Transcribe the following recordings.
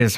is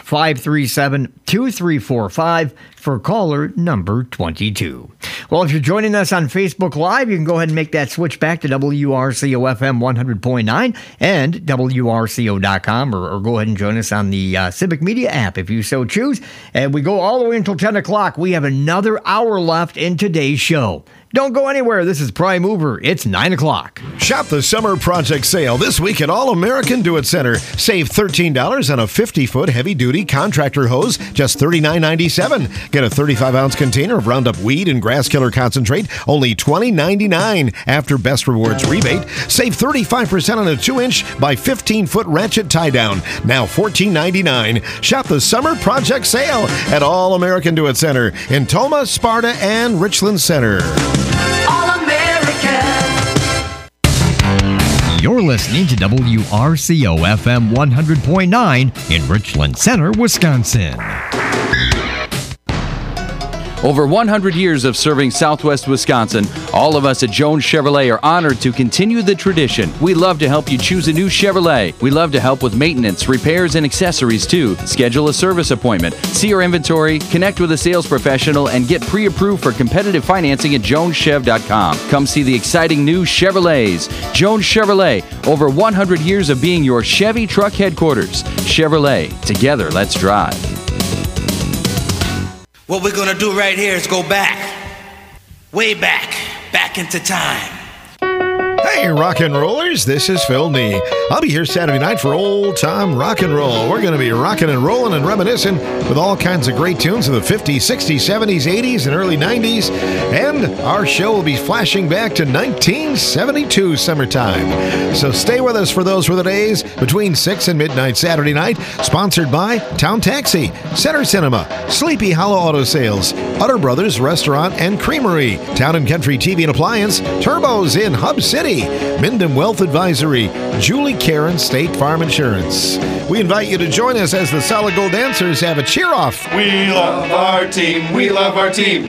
537-2345 for caller number 22. Well, if you're joining us on Facebook Live, you can go ahead and make that switch back to WRCO-FM 100.9 and WRCO.com, or go ahead and join us on the Civic Media app if you so choose. And we go all the way until 10 o'clock. We have another hour left in today's show. Don't go anywhere. This is Prime Mover. It's 9 o'clock. Shop the summer project sale this week at All American Do-It Center. Save $13 on a 50-foot heavy-duty contractor hose, just $39.97. Get a 35-ounce container of Roundup Weed and Grass Killer Concentrate, only $20.99. After Best Rewards rebate, save 35% on a 2-inch by 15-foot ratchet tie-down, now $14.99. Shop the summer project sale at All American Do-It Center in Toma, Sparta, and Richland Center. You're listening to WRCO-FM 100.9 in Richland Center, Wisconsin. Over 100 years of serving Southwest Wisconsin, all of us at Jones Chevrolet are honored to continue the tradition. We love to help you choose a new Chevrolet. We love to help with maintenance, repairs, and accessories too. Schedule a service appointment, see our inventory, connect with a sales professional, and get pre-approved for competitive financing at joneschev.com. Come see the exciting new Chevrolets. Jones Chevrolet, over 100 years of being your Chevy truck headquarters. Chevrolet, together let's drive. What we're going to do right here is go back, way back into time. Hey, rock and rollers, this is Phil Nee. I'll be here Saturday night for old time rock and roll. We're going to be rocking and rolling and reminiscing with all kinds of great tunes of the 50s, 60s, 70s, 80s, and early 90s. And our show will be flashing back to 1972 summertime. So stay with us for those were the days between 6 and midnight Saturday night. Sponsored by Town Taxi, Center Cinema, Sleepy Hollow Auto Sales, Utter Brothers Restaurant and Creamery, Town and Country TV and Appliance, Turbos in Hub City, Minden Wealth Advisory, Julie Karen State Farm Insurance. We invite you to join us as the Solid Gold Dancers have a cheer-off. We love our team. We love our team.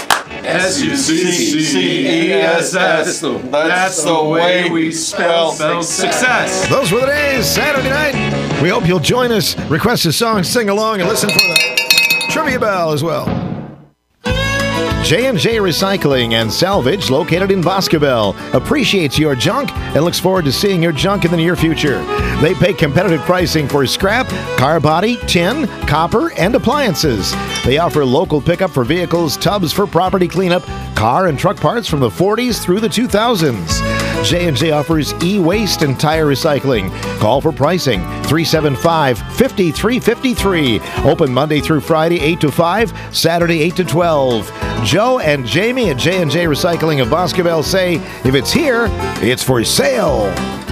S-U-C-C-E-S-S. That's the way we spell success. Those were the days, Saturday night. We hope you'll join us, request a song, sing along, and listen for the trivia bell as well. J&J Recycling and Salvage, located in Boscobel, appreciates your junk and looks forward to seeing your junk in the near future. They pay competitive pricing for scrap, car body, tin, copper, and appliances. They offer local pickup for vehicles, tubs for property cleanup, car and truck parts from the 40s through the 2000s. J&J offers e-waste and tire recycling. Call for pricing, 375-5353. Open Monday through Friday, 8 to 5, Saturday, 8 to 12. Joe and Jamie at J&J Recycling of Boscobel say, if it's here, it's for sale.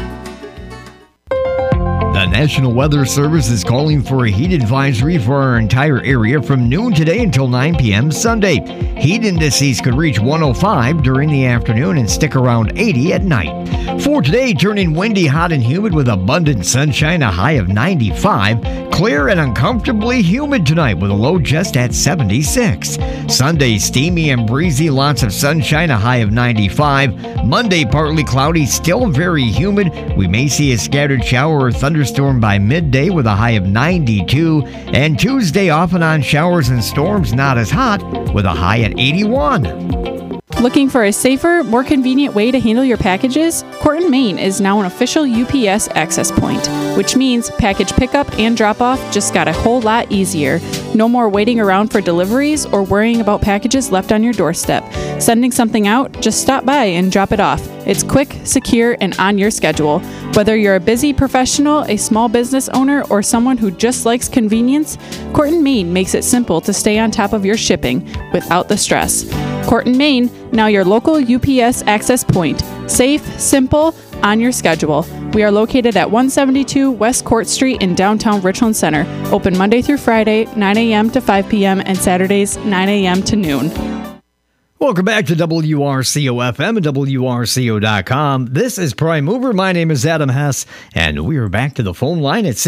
The National Weather Service is calling for a heat advisory for our entire area from noon today until 9 p.m. Sunday. Heat indices could reach 105 during the afternoon and stick around 80 at night. For today, turning windy, hot, and humid with abundant sunshine, a high of 95. Clear and uncomfortably humid tonight with a low just at 76. Sunday, steamy and breezy, lots of sunshine, a high of 95. Monday, partly cloudy, still very humid. We may see a scattered shower or thunderstorm by midday with a high of 92. And Tuesday, off and on showers and storms, not as hot, with a high at 81. Looking for a safer, more convenient way to handle your packages? Corton, Maine is now an official UPS access point, which means package pickup and drop-off just got a whole lot easier. No more waiting around for deliveries or worrying about packages left on your doorstep. Sending something out? Just stop by and drop it off. It's quick, secure, and on your schedule. Whether you're a busy professional, a small business owner, or someone who just likes convenience, Corton, Maine makes it simple to stay on top of your shipping without the stress. Corton, Maine, now your local UPS access point. Safe, simple, on your schedule. We are located at 172 West Court Street in downtown Richland Center. Open Monday through Friday, 9 a.m. to 5 p.m. and Saturdays, 9 a.m. to noon. Welcome back to WRCO-FM and WRCO.com. This is Prime Mover. My name is Adam Hess, and we are back to the phone line at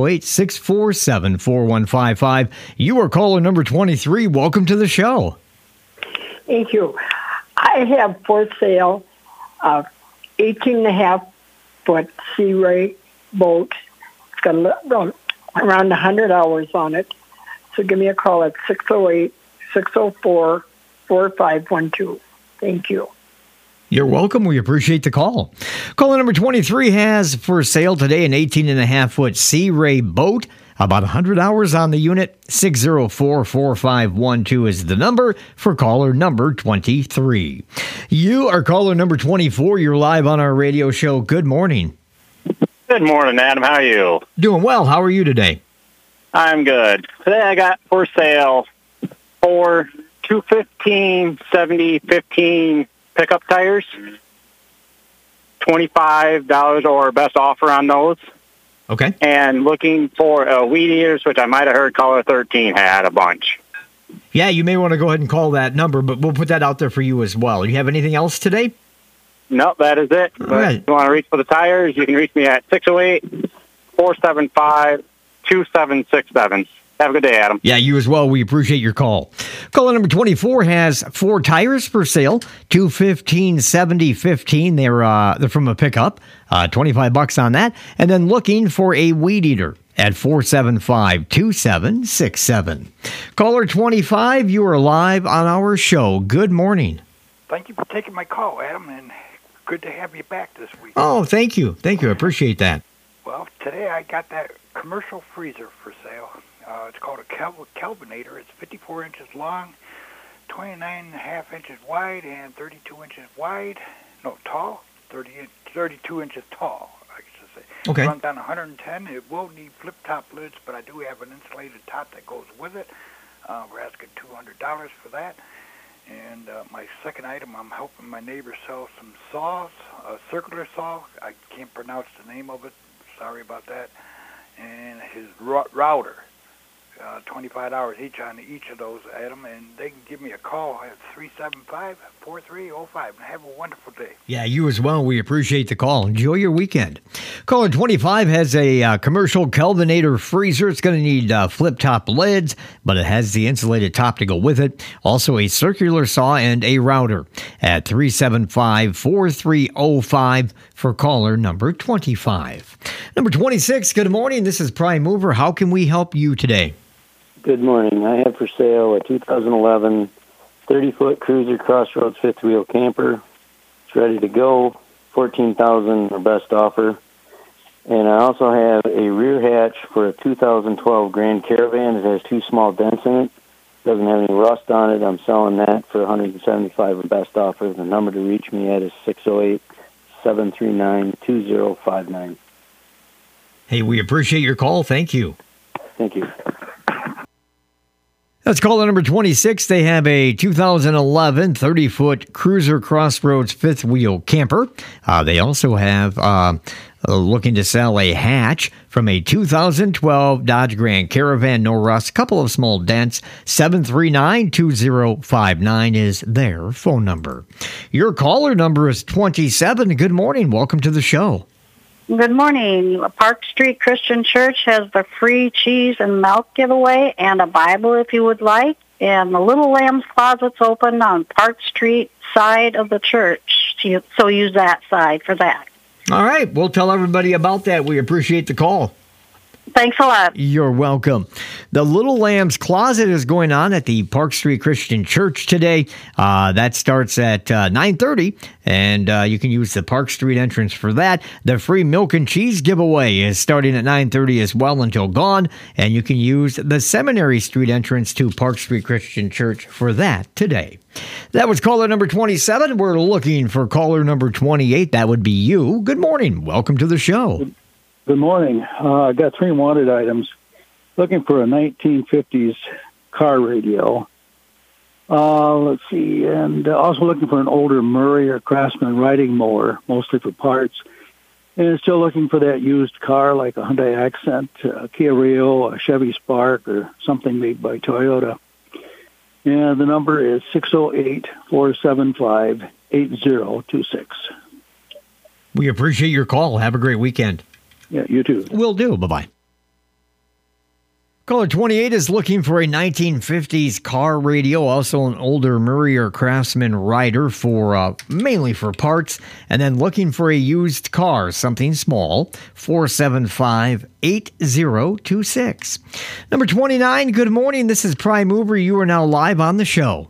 608-647-4155. You are caller number 23. Welcome to the show. Thank you. I have for sale a 18.5-foot Sea Ray boat. It's got around 100 hours on it. So give me a call at 608-604-4512. Thank you. You're welcome. We appreciate the call. Caller number 23 has for sale today an 18.5-foot Sea Ray boat. About 100 hours on the unit. 604-4512 is the number for caller number 23. You are caller number 24. You're live on our radio show. Good morning. Good morning, Adam. How are you? Doing well. How are you today? I'm good. Today I got for sale 4 215 70-15 pickup tires. $25 or best offer on those. Okay. And looking for weed eaters, which I might have heard caller 13 had a bunch. Yeah, you may want to go ahead and call that number, but we'll put that out there for you as well. You have anything else today? No, that is it. All right. If you want to reach for the tires, you can reach me at 608-475-2767. Have a good day, Adam. Yeah, you as well. We appreciate your call. Caller number 24 has 4 tires for sale. 215 70-15. They're from a pickup. $25 on that. And then looking for a weed eater at 475-2767. Caller 25, you are live on our show. Good morning. Thank you for taking my call, Adam, and good to have you back this week. Oh, thank you. Thank you. I appreciate that. Well, today I got that commercial freezer for sale. It's called a Kelvinator. It's 54 inches long, 29.5 inches wide, and 32 inches wide. No, tall. 32 inches tall, I should say. Okay. Runs down 110. It will need flip-top lids, but I do have an insulated top that goes with it. We're asking $200 for that. And my second item, I'm helping my neighbor sell some saws, a circular saw. I can't pronounce the name of it. Sorry about that. And his router. $25 each on each of those, Adam, and they can give me a call at 375-4305, and have a wonderful day. Yeah, you as well. We appreciate the call. Enjoy your weekend. Caller 25 has a commercial Kelvinator freezer. It's going to need flip-top lids, but it has the insulated top to go with it. Also a circular saw and a router at 375-4305 for caller number 25. Number 26, good morning. This is Prime Mover. How can we help you today? Good morning. I have for sale a 2011 30-foot Cruiser Crossroads fifth wheel camper. It's ready to go. $14,000 or best offer. And I also have a rear hatch for a 2012 Grand Caravan. It has 2 small dents in it. Doesn't have any rust on it. I'm selling that for $175 or best offer. The number to reach me at is 608-739-2059. Hey, we appreciate your call. Thank you. Thank you. That's caller number 26. They have a 2011 30-foot Cruiser Crossroads fifth wheel camper. They also have looking to sell a hatch from a 2012 Dodge Grand Caravan, no rust, couple of small dents. 739-2059 is their phone number. Your caller number is 27. Good morning. Welcome to the show. Good morning. Park Street Christian Church has the free cheese and milk giveaway and a Bible if you would like. And the Little Lamb's Closet's open on Park Street side of the church. So use that side for that. All right. We'll tell everybody about that. We appreciate the call. Thanks a lot. You're welcome. The Little Lamb's Closet is going on at the Park Street Christian Church today. That starts at 9:30, and you can use the Park Street entrance for that. The free milk and cheese giveaway is starting at 9:30 as well until gone, and you can use the Seminary Street entrance to Park Street Christian Church for that today. That was caller number 27. We're looking for caller number 28. That would be you. Good morning. Welcome to the show. Good morning. I got 3 wanted items. Looking for a 1950s car radio. Let's see. And also looking for an older Murray or Craftsman riding mower, mostly for parts. And still looking for that used car like a Hyundai Accent, a Kia Rio, a Chevy Spark, or something made by Toyota. And the number is 608-475-8026. We appreciate your call. Have a great weekend. Yeah, you too. Will do. Bye-bye. Caller 28 is looking for a 1950s car radio, also an older Murray or Craftsman Rider for mainly for parts, and then looking for a used car, something small, 475-8026. Number 29, good morning. This is Prime Mover. You are now live on the show.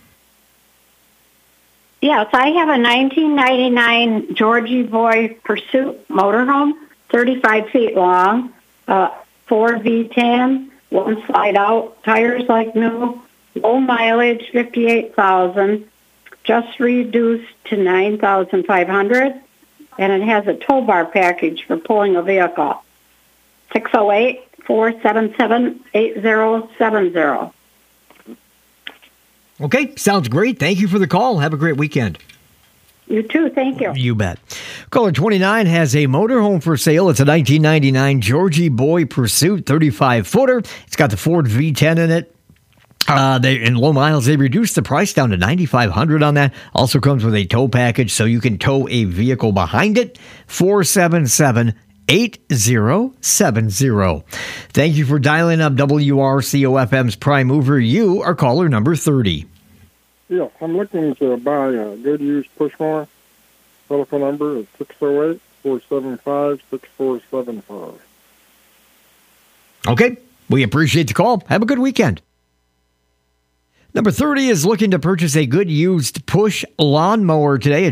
Yes, I have a 1999 Georgie Boy Pursuit motorhome, 35 feet long, Ford V10, one slide out, tires like new, low mileage, 58,000, just reduced to 9,500, and it has a tow bar package for pulling a vehicle. 608-477-8070. Okay, sounds great. Thank you for the call. Have a great weekend. You too. Thank you. You bet. Caller 29 has a motorhome for sale. It's a 1999 Georgie Boy Pursuit 35-footer. It's got the Ford V10 in it. In low miles, they reduced the price down to $9,500 on that. Also comes with a tow package, so you can tow a vehicle behind it. 477-8070. Thank you for dialing up WRCO-FM's Prime Mover. You are caller number 30. Yeah, I'm looking to buy a good used push mower. Telephone number is 608-475-6475. Okay, we appreciate the call. Have a good weekend. Number 30 is looking to purchase a good used push lawnmower today at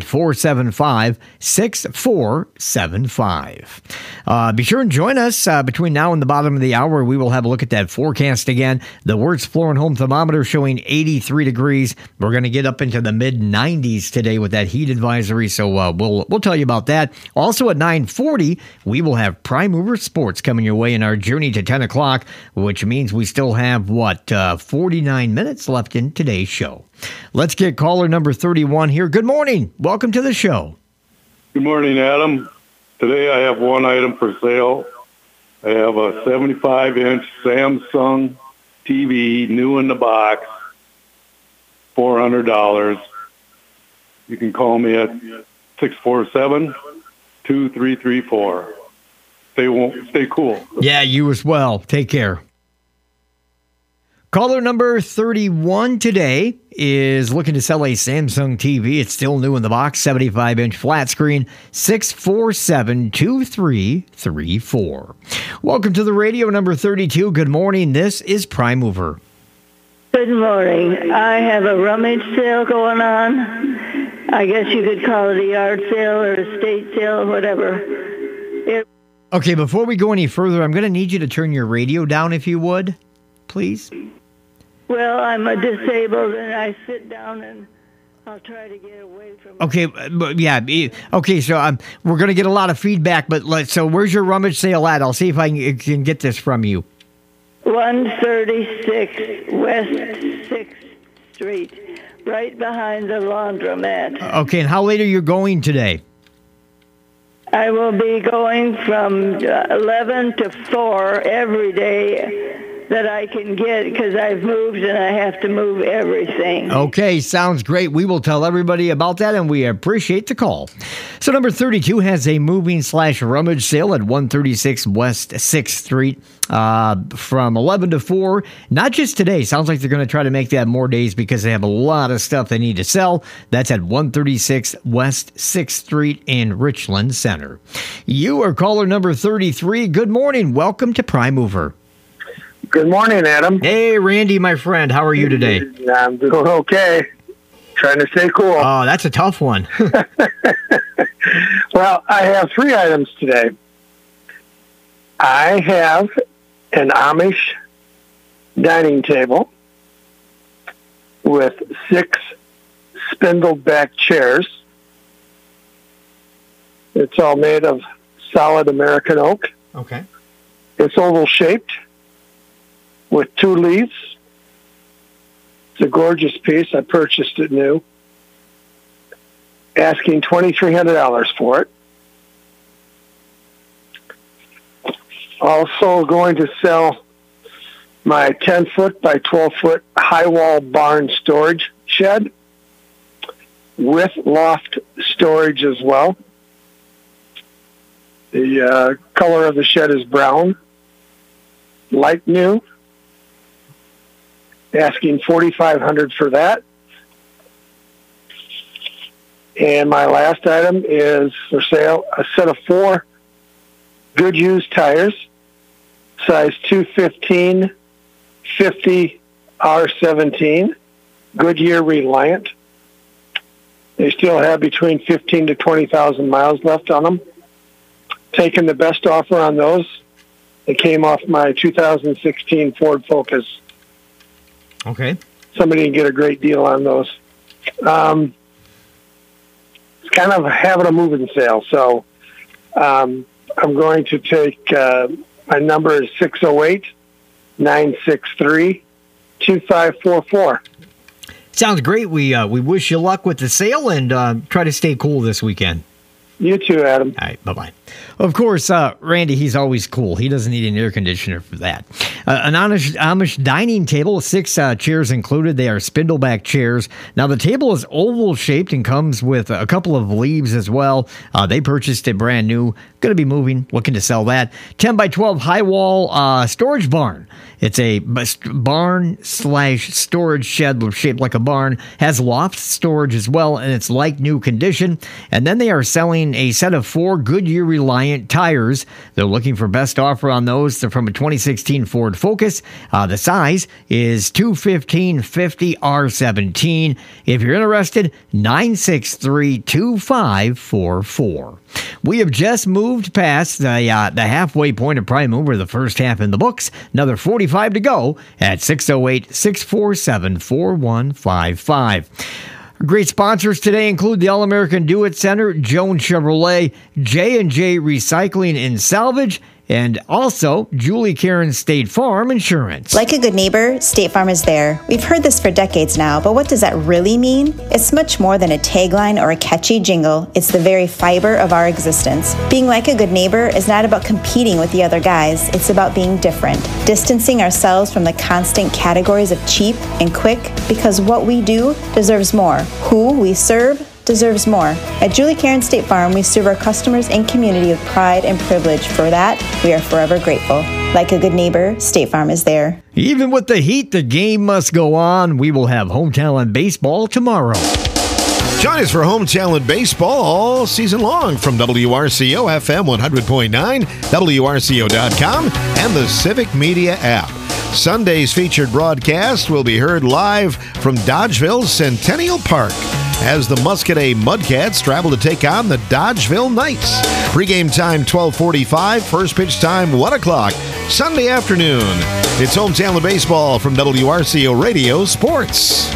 475-6475. Be sure and join us between now and the bottom of the hour. We will have a look at that forecast again. The Wertz Floor and Home thermometer showing 83 degrees. We're going to get up into the mid-90s today with that heat advisory, so we'll tell you about that. Also at 9:40, we will have Prime Mover Sports coming your way in our journey to 10 o'clock, which means we still have, 49 minutes left in today's show. Let's get caller number 31 here. Good morning. Welcome to the show. Good morning, Adam. Today I have one item for sale. I have a 75-inch Samsung TV, new in the box, $400. You can call me at 647-2334. Stay cool. Yeah, you as well. Take care. Caller number 31 today is looking to sell a Samsung TV. It's still new in the box, 75-inch flat screen, 647-2334. Welcome to the radio, number 32. Good morning. This is Prime Mover. Good morning. I have a rummage sale going on. I guess you could call it a yard sale or a estate sale, whatever. Okay, before we go any further, I'm going to need you to turn your radio down if you would, please. Well, I'm a disabled, and I sit down, and I'll try to get away from. Okay, yeah. Okay, so we're going to get a lot of feedback, but so where's your rummage sale at? I'll see if I can get this from you. 136 West 6th Street, right behind the laundromat. Okay, and how late are you going today? I will be going from 11 to 4 every day that I can get, because I've moved and I have to move everything. Okay, sounds great. We will tell everybody about that, and we appreciate the call. So number 32 has a moving/rummage sale at 136 West 6th Street from 11 to 4. Not just today. Sounds like they're going to try to make that more days because they have a lot of stuff they need to sell. That's at 136 West 6th Street in Richland Center. You are caller number 33. Good morning. Welcome to Prime Mover. Good morning, Adam. Hey, Randy, my friend. How are you today? I'm doing okay. Trying to stay cool. Oh, that's a tough one. Well, I have 3 items today. I have an Amish dining table with 6 spindle-back chairs. It's all made of solid American oak. Okay. It's oval-shaped with 2 leaves. It's a gorgeous piece. I purchased it new. Asking $2,300 for it. Also going to sell my 10-foot by 12-foot high wall barn storage shed with loft storage as well. The color of the shed is brown, light new. asking $4,500 for that. And my last item is for sale, a set of 4 good used tires, size 215, 50, R17, Goodyear Reliant. They still have between 15 to 20,000 miles left on them. Taking the best offer on those. It came off my 2016 Ford Focus. Okay. Somebody can get a great deal on those. It's kind of having a moving sale, so I'm going to take, my number is 608-963-2544. Sounds great. We wish you luck with the sale and try to stay cool this weekend. You too, Adam. All right, bye-bye. Of course, Randy, he's always cool. He doesn't need an air conditioner for that. An Amish dining table with 6 chairs included. They are spindleback chairs. Now, the table is oval-shaped and comes with a couple of leaves as well. They purchased it brand new. Going to be moving, looking to sell that. 10 by 12 high wall storage barn. It's a barn/storage shed shaped like a barn. Has loft storage as well, and it's like new condition. And then they are selling a set of 4 Goodyear Reliant tires. They're looking for best offer on those. They're from a 2016 Ford Focus. The size is 215/50 R17. If you're interested, 963-2544. We have just moved past the halfway point of Prime Mover, the first half in the books. Another 45 to go at 608-647-4155. Great sponsors today include the All-American Do-It Center, Jones Chevrolet, J&J Recycling and Salvage, and also Julie Karen State Farm Insurance. Like a good neighbor, State Farm is there. We've heard this for decades now, but what does that really mean? It's much more than a tagline or a catchy jingle. It's the very fiber of our existence. Being like a good neighbor is not about competing with the other guys. It's about being different, distancing ourselves from the constant categories of cheap and quick, because what we do deserves more. Who we serve deserves more. At Julie Karen State Farm, we serve our customers and community with pride and privilege. For that, we are forever grateful. Like a good neighbor, State Farm is there. Even with the heat, the game must go on. We will have Home Talent Baseball tomorrow. Join us for Home Talent Baseball all season long from WRCO FM 100.9, WRCO.com, and the Civic Media app. Sunday's featured broadcast will be heard live from Dodgeville's Centennial Park as the Muscadet Mudcats travel to take on the Dodgeville Knights. Pre-game time 12:45, first pitch time 1 o'clock, Sunday afternoon. It's Home Talent Baseball from WRCO Radio Sports.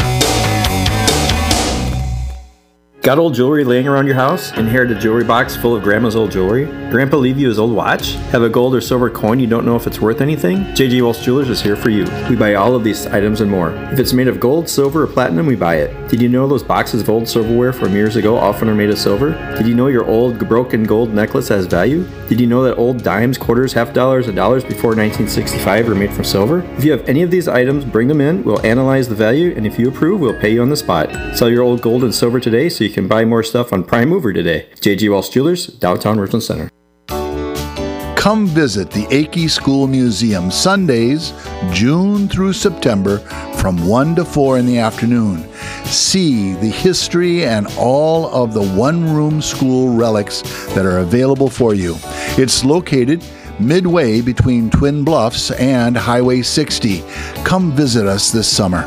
Got old jewelry laying around your house? Inherited a jewelry box full of Grandma's old jewelry? Grandpa leave you his old watch? Have a gold or silver coin you don't know if it's worth anything? J.G. Walsh Jewelers is here for you. We buy all of these items and more. If it's made of gold, silver, or platinum, we buy it. Did you know those boxes of old silverware from years ago often are made of silver? Did you know your old broken gold necklace has value? Did you know that old dimes, quarters, half dollars, and dollars before 1965 were made from silver? If you have any of these items, bring them in. We'll analyze the value, and if you approve, we'll pay you on the spot. Sell your old gold and silver today so you can buy more stuff on Prime Mover today. J.G. Walsh Jewelers, downtown Richland Center. Come visit the Akey School Museum Sundays, June through September from 1 to 4 in the afternoon. See the history and all of the one-room school relics that are available for you. It's located midway between Twin Bluffs and Highway 60. Come visit us this summer.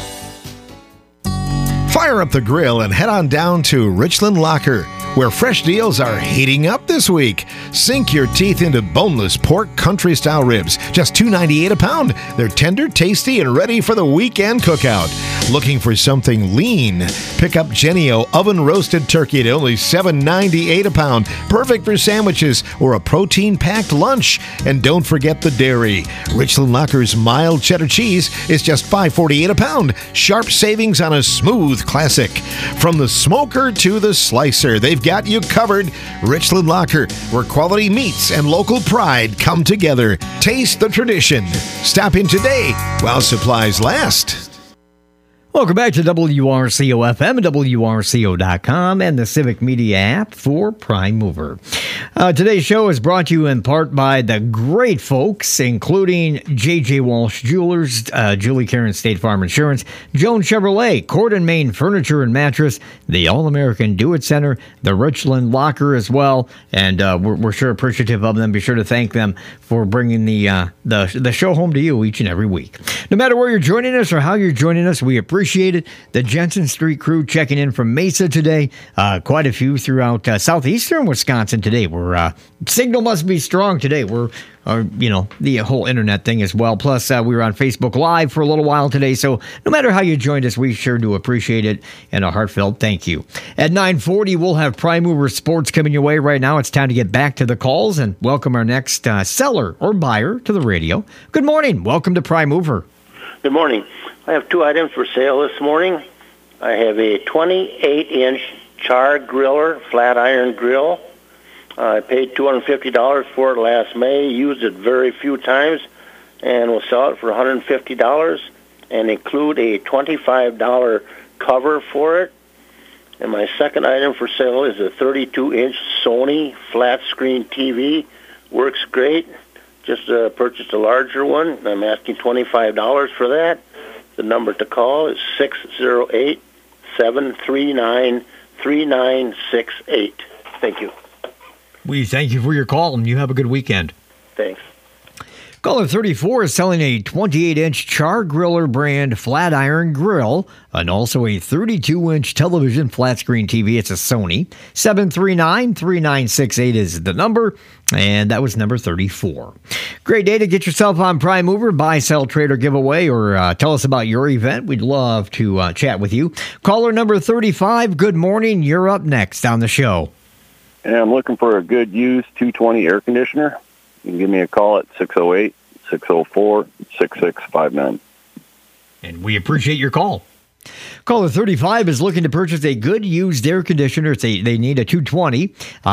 Fire up the grill and head on down to Richland Locker, where fresh deals are heating up this week. Sink your teeth into boneless pork country-style ribs, just $2.98 a pound. They're tender, tasty, and ready for the weekend cookout. Looking for something lean? Pick up Jennie-O oven-roasted turkey at only $7.98 a pound. Perfect for sandwiches or a protein-packed lunch. And don't forget the dairy. Richland Locker's mild cheddar cheese is just $5.48 a pound. Sharp savings on a smooth classic. From the smoker to the slicer, they've got you covered. Richland Locker, where quality meats and local pride come together. Taste the tradition. Stop in today while supplies last. Welcome back to WRCO FM, WRCO.com, and the Civic Media app for Prime Mover. Today's show is brought to you in part by the great folks, including J.J. Walsh Jewelers, Julie Karen State Farm Insurance, Jones Chevrolet, Corden Maine Furniture and Mattress, the All-American Do-It Center, the Richland Locker as well, and we're sure appreciative of them. Be sure to thank them for bringing the show home to you each and every week. No matter where you're joining us or how you're joining us, we appreciate it. The Jensen Street crew checking in from Mesa today. Quite a few throughout southeastern Wisconsin today. Signal must be strong today. The whole internet thing as well. Plus, we were on Facebook Live for a little while today. So no matter how you joined us, we sure do appreciate it. And a heartfelt thank you. At 9:40, we'll have Prime Mover Sports coming your way. Right now, it's time to get back to the calls and welcome our next seller or buyer to the radio. Good morning. Welcome to Prime Mover. Good morning. I have 2 items for sale this morning. I have a 28-inch char griller, flat iron grill. I paid $250 for it last May, used it very few times, and will sell it for $150 and include a $25 cover for it. And my second item for sale is a 32-inch Sony flat-screen TV. Works great. Just purchased a larger one. I'm asking $25 for that. The number to call is 608-739-3968. Thank you. We thank you for your call, and you have a good weekend. Thanks. Caller 34 is selling a 28-inch Char Griller brand flat iron grill and also a 32-inch television flat screen TV. It's a Sony. 739-3968 is the number, and that was number 34. Great day to get yourself on Prime Mover, buy, sell, trade, or giveaway, or tell us about your event. We'd love to chat with you. Caller number 35, good morning. You're up next on the show. And I'm looking for a good used 220 air conditioner. You can give me a call at 608-604-6659. And we appreciate your call. Caller 35 is looking to purchase a good used air conditioner. They need a 220.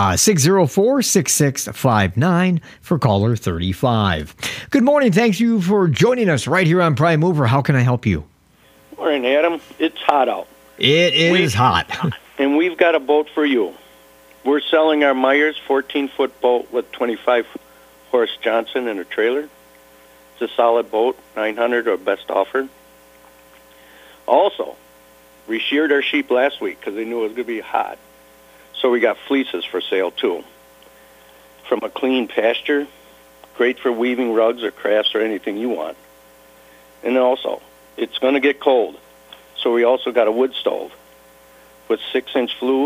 604-6659 for caller 35. Good morning. Thank you for joining us right here on Prime Mover. How can I help you? Morning, Adam. It's hot out. It is hot. And we've got a boat for you. We're selling our Myers 14-foot boat with 25-horse Johnson and a trailer. It's a solid boat, $900 or best offer. Also, we sheared our sheep last week because they knew it was going to be hot. So we got fleeces for sale, too. From a clean pasture, great for weaving rugs or crafts or anything you want. And also, it's going to get cold. So we also got a wood stove with 6-inch flue,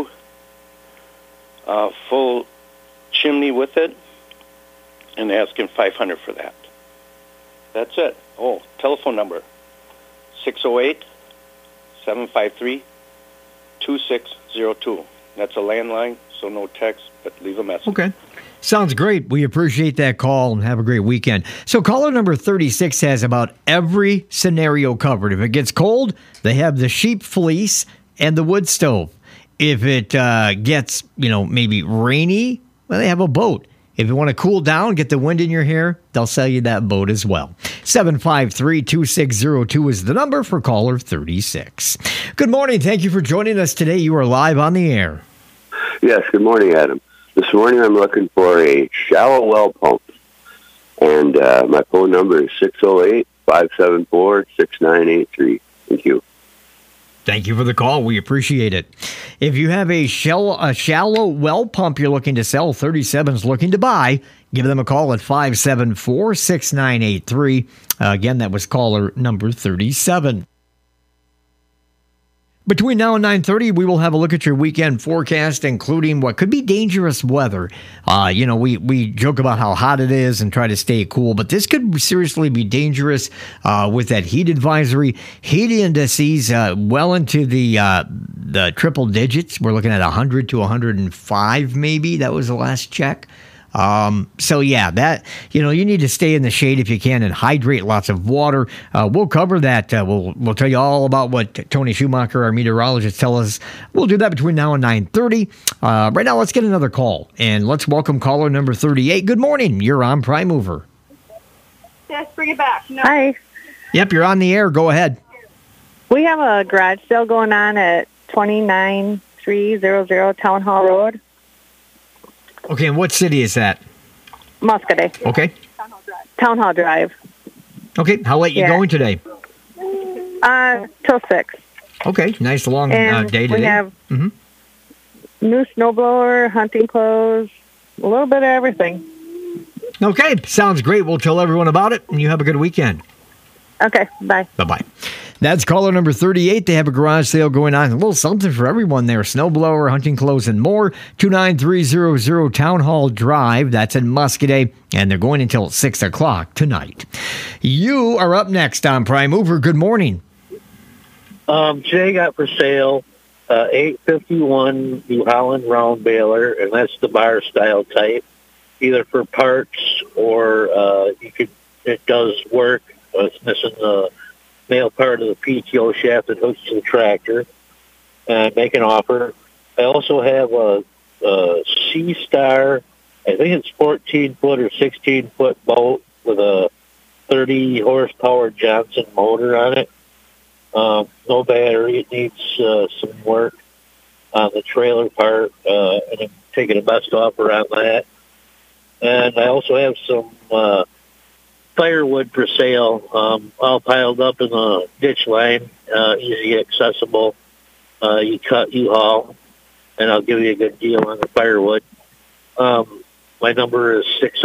full chimney with it, and asking $500 for that. That's it. Oh, telephone number, 608-753-2602. That's a landline, so no text, but leave a message. Okay. Sounds great. We appreciate that call and have a great weekend. So caller number 36 has about every scenario covered. If it gets cold, they have the sheep fleece and the wood stove. If it gets, maybe rainy, well, they have a boat. If you want to cool down, get the wind in your hair, they'll sell you that boat as well. 753-2602 is the number for caller 36. Good morning. Thank you for joining us today. You are live on the air. Yes, good morning, Adam. This morning I'm looking for a shallow well pump. And my phone number is 608-574-6983. Thank you. Thank you for the call. We appreciate it. If you have a shallow well pump you're looking to sell, 37's looking to buy, give them a call at 574-6983. Again, that was caller number 37. Between now and 9:30, we will have a look at your weekend forecast, including what could be dangerous weather. We joke about how hot it is and try to stay cool, but this could seriously be dangerous with that heat advisory. Heat indices well into the triple digits. We're looking at 100 to 105 maybe. That was the last check. That, you need to stay in the shade if you can and hydrate lots of water. We'll cover that. We'll tell you all about what Tony Schumacher, our meteorologist, tells us. We'll do that between now and 9:30. Right now, let's get another call and let's welcome caller number 38. Good morning. You're on Prime Mover. Yes, bring it back. No. Hi. Yep, you're on the air. Go ahead. We have a garage sale going on at 29300 Town Hall Road. Okay, and what city is that? Muscadet. Okay. Town Hall Drive. Okay, how late you going today? Till 6. Okay, nice long day today. We have new snowblower, hunting clothes, a little bit of everything. Okay, sounds great. We'll tell everyone about it, and you have a good weekend. Okay, bye. Bye-bye. That's caller number 38. They have a garage sale going on. A little something for everyone there. Snowblower, hunting clothes, and more. 29300 Town Hall Drive. That's in Muscadet. And they're going until 6 o'clock tonight. You are up next on Prime Mover. Good morning. Jay got for sale 851 New Holland round baler, and that's the bar style type. Either for parts or it does work. It's missing the male part of the PTO shaft that hooks to the tractor. And make an offer. I also have a C-Star, I think it's 14-foot or 16-foot boat with a 30 horsepower Johnson motor on it. No battery. It needs some work on the trailer part, and I'm taking the best offer on that. And I also have some firewood for sale, all piled up in the ditch line, easy accessible. You cut, you haul, and I'll give you a good deal on the firewood. My number is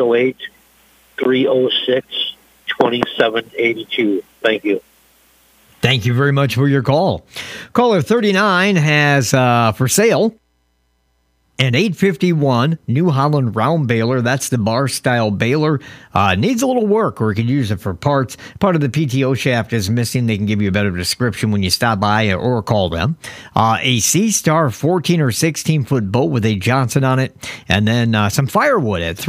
608-306-2782. Thank you. Thank you very much for your call. Caller 39 has for sale an 851 New Holland round baler. That's the bar style baler. Needs a little work, or you can use it for parts. Part of the PTO shaft is missing. They can give you a better description when you stop by or call them. A C-Star 14 or 16-foot boat with a Johnson on it. And then some firewood at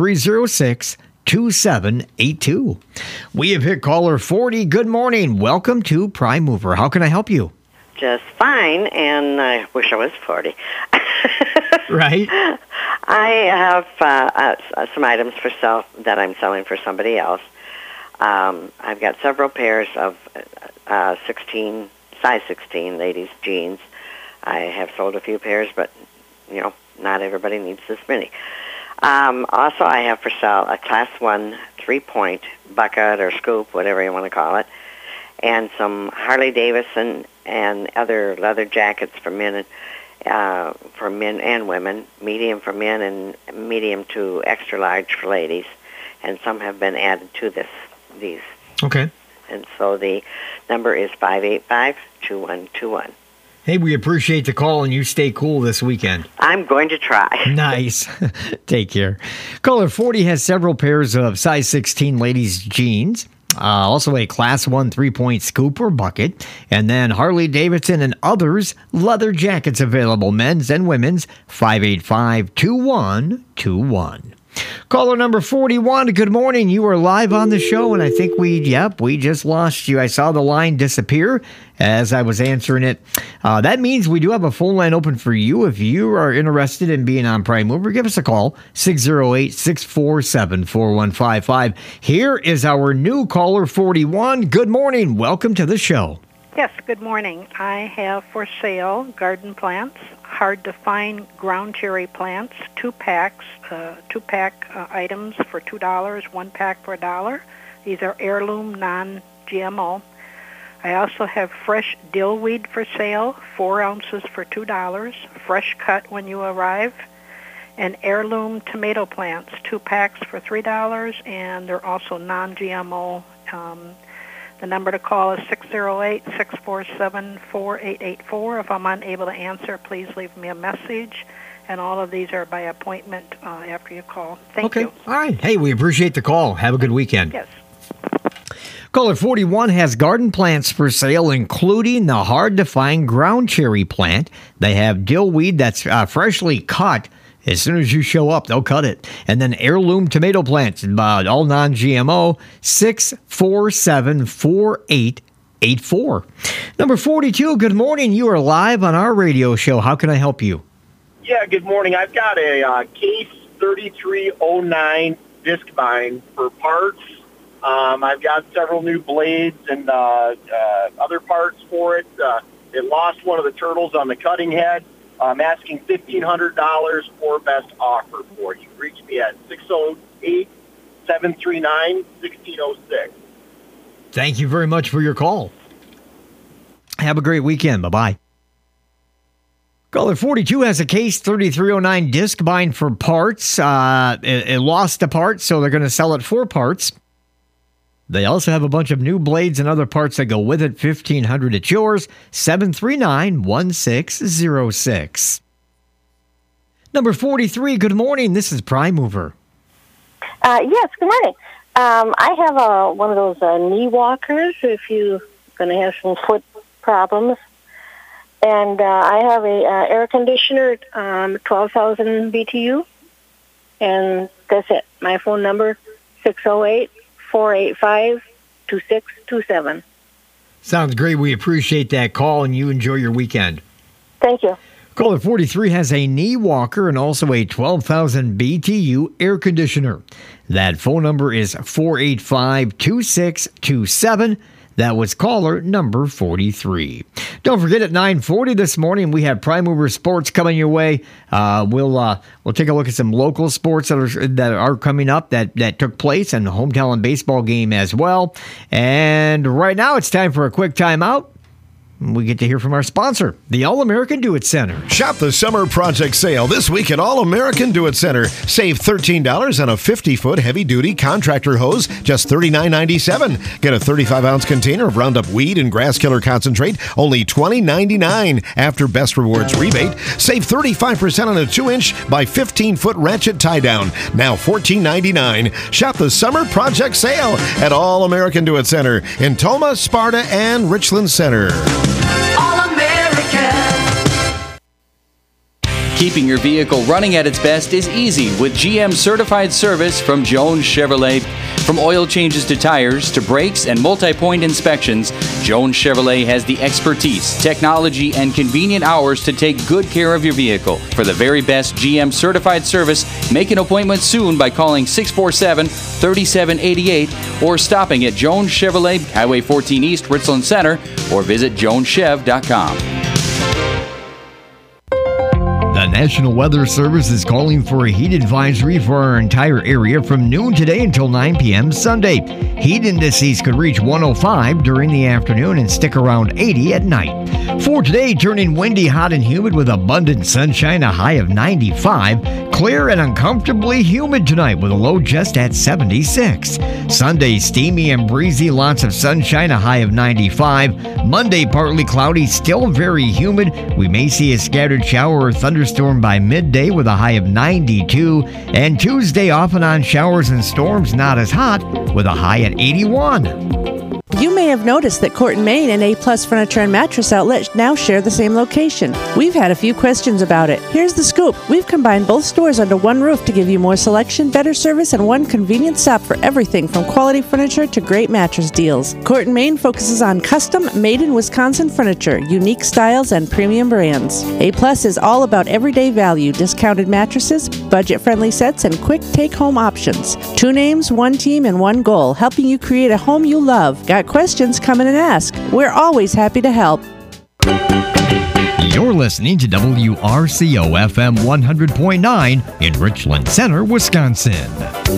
306-2782. We have hit caller 40. Good morning. Welcome to Prime Mover. How can I help you? Just fine, and I wish I was 40. Right. I have some items for sale that I'm selling for somebody else. I've got several pairs of size 16 ladies' jeans. I have sold a few pairs, but, not everybody needs this many. Also, I have for sale a Class 1 3-point bucket or scoop, whatever you want to call it, and some Harley Davidson and other leather jackets for men and women, medium for men and medium to extra large for ladies, and some have been added to these. Okay. And so the number is 585-2121. Hey, we appreciate the call, and you stay cool this weekend. I'm going to try. Nice. Take care. Caller 40 has several pairs of size 16 ladies' jeans. Also a Class 1 3-point scoop or bucket. And then Harley Davidson and others leather jackets available, men's and women's, 585-2121. Caller number 41, good morning. You are live on the show, and I think we just lost you. I saw the line disappear as I was answering it. That means we do have a phone line open for you. If you are interested in being on Prime Mover, give us a call, 608-647-4155. Here is our new caller 41. Good morning. Welcome to the show. Yes, good morning. I have for sale garden plants, hard-to-find ground cherry plants, two-pack items for $2, one pack for $1. These are heirloom, non-GMO. I also have fresh dillweed for sale, 4 ounces for $2, fresh cut when you arrive, and heirloom tomato plants, 2 packs for $3, and they're also non-GMO. The number to call is 608-647-4884. If I'm unable to answer, please leave me a message. And all of these are by appointment after you call. Thank you. All right. Hey, we appreciate the call. Have a good weekend. Yes. Caller 41 has garden plants for sale, including the hard-to-find ground cherry plant. They have dillweed that's freshly cut. As soon as you show up, they'll cut it. And then heirloom tomato plants, all non-GMO, 647-4884. Number 42, good morning. You are live on our radio show. How can I help you? Yeah, good morning. I've got a Case 3309 disc vine for parts. I've got several new blades and other parts for it. It lost one of the turtles on the cutting head. I'm asking $1,500 or best offer for you. Reach me at 608-739-1606. Thank you very much for your call. Have a great weekend. Bye-bye. Caller 42 has a case 3309 disc bind for parts. It lost a part, so they're going to sell it for parts. They also have a bunch of new blades and other parts that go with it. $1,500 at yours. 739-1606. Number 43, good morning. This is Prime Mover. Yes, good morning. I have one of those knee walkers if you're going to have some foot problems. And I have a air conditioner, 12,000 BTU. And that's it. My phone number, 608-485-2627. Sounds great. We appreciate that call, and you enjoy your weekend. Thank you. Caller 43 has a knee walker and also a 12,000 BTU air conditioner. That phone number is 485-2627. That was caller number 43. Don't forget, at 9:40 this morning, we have Prime Mover Sports coming your way. We'll take a look at some local sports that are coming up that took place, and the hometown baseball game as well. And right now, it's time for a quick timeout. We get to hear from our sponsor, the All-American Do-It Center. Shop the summer project sale this week at All-American Do-It Center. Save $13 on a 50-foot heavy-duty contractor hose, just $39.97. Get a 35-ounce container of Roundup Weed and Grass Killer Concentrate, only $20.99. After Best Rewards rebate, save 35% on a 2-inch by 15-foot ratchet tie-down, now $14.99. Shop the summer project sale at All-American Do-It Center in Toma, Sparta, and Richland Center. Keeping your vehicle running at its best is easy with GM certified service from Jones Chevrolet. From oil changes to tires to brakes and multi-point inspections, Jones Chevrolet has the expertise, technology, and convenient hours to take good care of your vehicle. For the very best GM certified service, make an appointment soon by calling 647-3788 or stopping at Jones Chevrolet, Highway 14 East, Richland Center, or visit joneschev.com. The National Weather Service is calling for a heat advisory for our entire area from noon today until 9 p.m. Sunday. Heat indices could reach 105 during the afternoon and stick around 80 at night. For today, turning windy, hot, and humid with abundant sunshine, a high of 95. Clear and uncomfortably humid tonight with a low just at 76. Sunday, steamy and breezy, lots of sunshine, a high of 95. Monday, partly cloudy, still very humid. We may see a scattered shower or thunderstorm by midday with a high of 92. And Tuesday, off and on showers and storms, not as hot, with a high at 81. You may have noticed that Court and Main and A-Plus Furniture and Mattress Outlet now share the same location. We've had a few questions about it. Here's the scoop. We've combined both stores under one roof to give you more selection, better service, and one convenient stop for everything from quality furniture to great mattress deals. Court and Main focuses on custom, made-in-Wisconsin furniture, unique styles, and premium brands. A-Plus is all about everyday value, discounted mattresses, budget-friendly sets, and quick take-home options. 2 names, 1 team, and 1 goal, helping you create a home you love. Got questions? Come in and ask. We're always happy to help. You're listening to WRCO FM 100.9 in Richland Center, Wisconsin.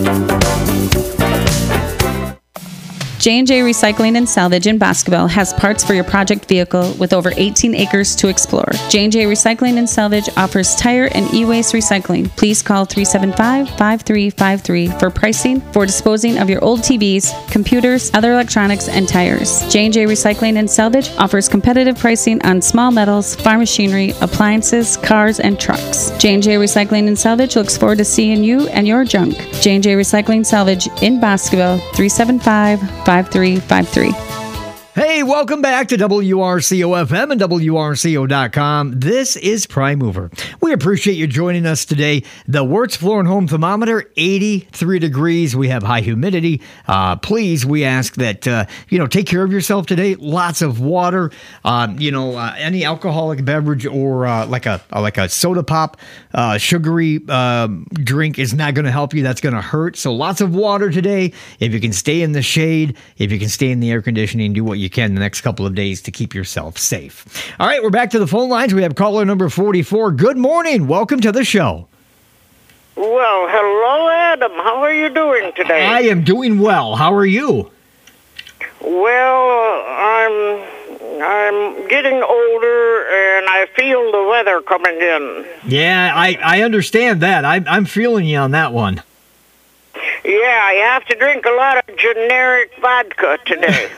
J&J Recycling and Salvage in Boscobel has parts for your project vehicle with over 18 acres to explore. J&J Recycling and Salvage offers tire and e-waste recycling. Please call 375-5353 for pricing for disposing of your old TVs, computers, other electronics, and tires. J&J Recycling and Salvage offers competitive pricing on small metals, farm machinery, appliances, cars, and trucks. J&J Recycling and Salvage looks forward to seeing you and your junk. J&J Recycling Salvage in Boscobel, 375-5353. Hey, welcome back to WRCO FM and WRCO.com. This is Prime Mover. We appreciate you joining us today. The Wirtz Floor and Home thermometer, 83 degrees. We have high humidity. Please, we ask that, take care of yourself today. Lots of water. Any alcoholic beverage or like a soda pop, sugary drink is not going to help you. That's going to hurt. So lots of water today. If you can stay in the shade, if you can stay in the air conditioning, do what you you can the next couple of days to keep yourself safe. All right, we're back to the phone lines. We have caller number 44. Good morning. Welcome to the show. Well, hello, Adam. How are you doing today? I am doing well. How are you? Well, I'm getting older, and I feel the weather coming in. Yeah, I understand that. I'm feeling you on that one. Yeah, you have to drink a lot of generic vodka today.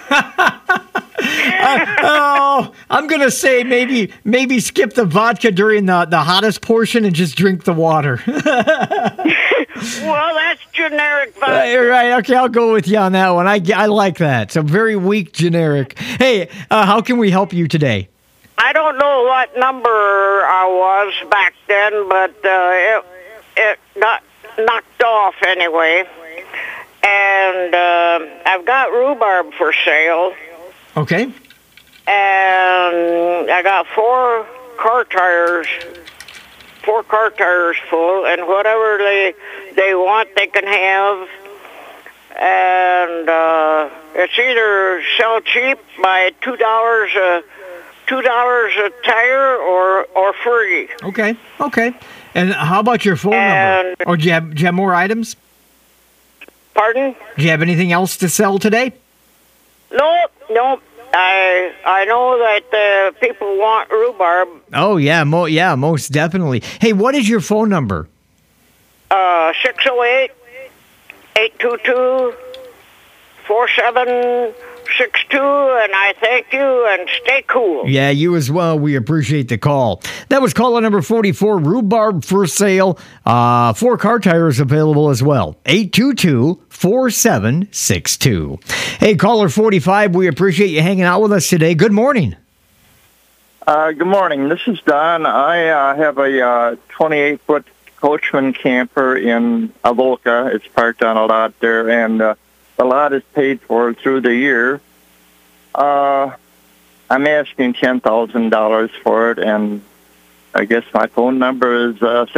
I'm going to say maybe skip the vodka during the hottest portion and just drink the water. Well, that's generic vodka. Right, okay, I'll go with you on that one. I like that. So very weak generic. Hey, how can we help you today? I don't know what number I was back then, but it got knocked off anyway. And I've got rhubarb for sale. Okay. And I got four car tires full, and whatever they want, they can have. And it's either sell cheap by $2 a tire or free. Okay. And how about your phone number? Or do you have more items? Pardon? Do you have anything else to sell today? Nope. I know that people want rhubarb. Oh, yeah, most definitely. Hey, what is your phone number? 608-822-4762, and I thank you, and stay cool. Yeah, you as well. We appreciate the call. That was caller number 44, rhubarb for sale. 4 car tires available as well. 822-4762. Hey, caller 45, we appreciate you hanging out with us today. Good morning. Good morning. This is Don. I have a 28-foot Coachman camper in Avoca. It's parked on a lot there, and the lot is paid for through the year. I'm asking $10,000 for it, and I guess my phone number is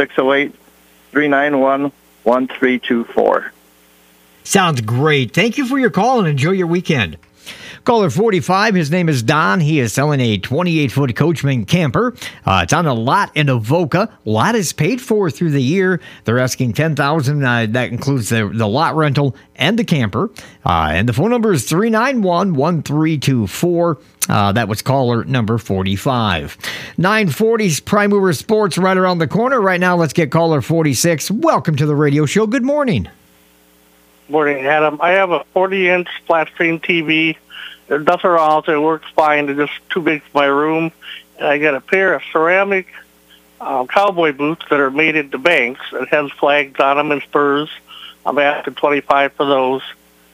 608-391-1324. Sounds great. Thank you for your call and enjoy your weekend. Caller 45, his name is Don. He is selling a 28-foot Coachman camper. It's on a lot in Avoca. Lot is paid for through the year. They're asking $10,000. That includes the lot rental and the camper. And the phone number is 391-1324. That was caller number 45. 940's Prime Mover Sports right around the corner. Right now, let's get caller 46. Welcome to the radio show. Good morning. Morning, Adam. I have a 40-inch flat screen TV. There's nothing wrong with it. It works fine. It's just too big for my room. And I got a pair of ceramic cowboy boots that are made into banks. It has flags on them and spurs. I'm asking $25 for those.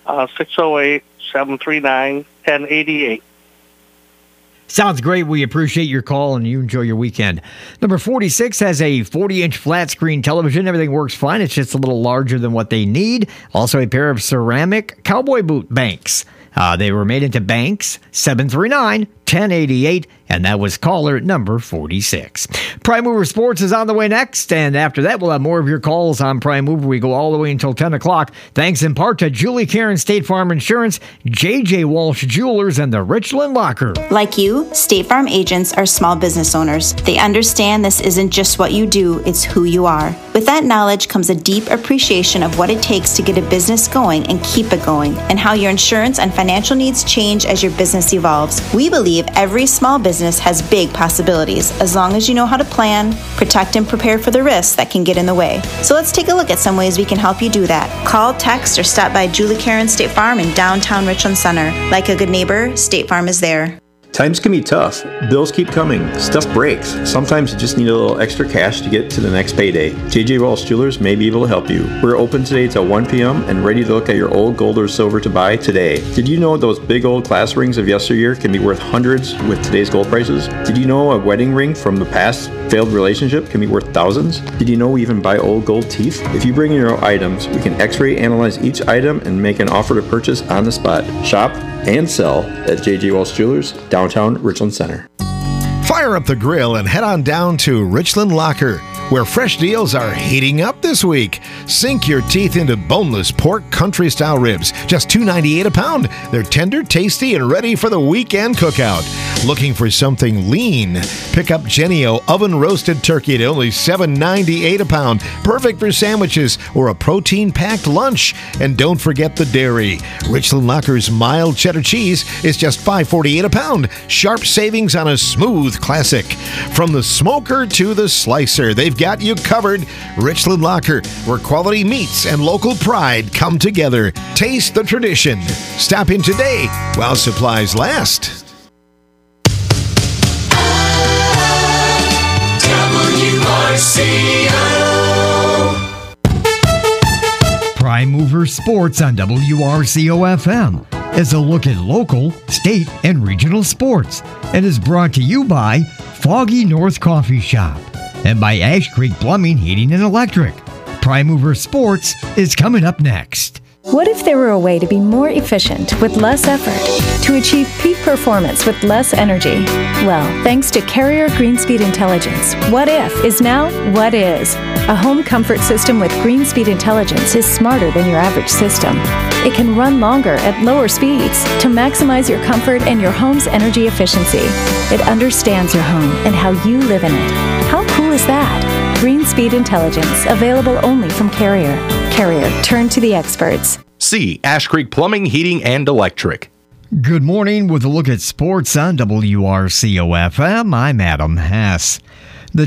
608-739-1088. Sounds great. We appreciate your call, and you enjoy your weekend. Number 46 has a 40-inch flat-screen television. Everything works fine. It's just a little larger than what they need. Also, a pair of ceramic cowboy boot banks. They were made into banks. 739-1088, and that was caller number 46. Prime Mover Sports is on the way next, and after that, we'll have more of your calls on Prime Mover. We go all the way until 10 o'clock. Thanks in part to Julie Karen State Farm Insurance, J.J. Walsh Jewelers, and the Richland Locker. Like you, State Farm agents are small business owners. They understand this isn't just what you do, it's who you are. With that knowledge comes a deep appreciation of what it takes to get a business going and keep it going, and how your insurance and financial needs change as your business evolves. We believe every small business has big possibilities, as long as you know how to plan, protect, and prepare for the risks that can get in the way. So let's take a look at some ways we can help you do that. Call, text, or stop by Julie Karen State Farm in downtown Richland Center. Like a good neighbor, State Farm is there. Times can be tough. Bills keep coming. Stuff breaks. Sometimes you just need a little extra cash to get to the next payday. J.J. Walsh Jewelers may be able to help you. We're open today till 1 p.m. and ready to look at your old gold or silver to buy today. Did you know those big old class rings of yesteryear can be worth hundreds with today's gold prices? Did you know a wedding ring from the past failed relationship can be worth thousands? Did you know we even buy old gold teeth? If you bring in your items, we can x-ray analyze each item and make an offer to purchase on the spot. Shop and sell at J.J. Walsh Jewelers, downtown Richland Center. Fire up the grill and head on down to Richland Locker. where fresh deals are heating up this week. Sink your teeth into boneless pork country-style ribs, just $2.98 a pound. They're tender, tasty, and ready for the weekend cookout. Looking for something lean? Pick up Jennie-O oven-roasted turkey at only $7.98 a pound. Perfect for sandwiches or a protein-packed lunch. And don't forget the dairy. Richland Locker's mild cheddar cheese is just $5.48 a pound. Sharp savings on a smooth classic. From the smoker to the slicer, they've got you covered. Richland Locker, where quality meats and local pride come together. Taste the tradition. Stop in today while supplies last. Prime Mover Sports on WRCO-FM is a look at local, state, and regional sports, and is brought to you by Foggy North Coffee Shop and by Ash Creek Plumbing, Heating, and Electric. Prime Mover Sports is coming up next. What if there were a way to be more efficient with less effort, to achieve peak performance with less energy? Well, thanks to Carrier Greenspeed Intelligence, what if is now what is. A home comfort system with Greenspeed Intelligence is smarter than your average system. It can run longer at lower speeds to maximize your comfort and your home's energy efficiency. It understands your home and how you live in it. How cool is that? Greenspeed Intelligence, available only from Carrier. Carrier, turn to the experts. See Ash Creek Plumbing, Heating, and Electric. Good morning with a look at sports on WRCO-FM. I'm Adam Hess. The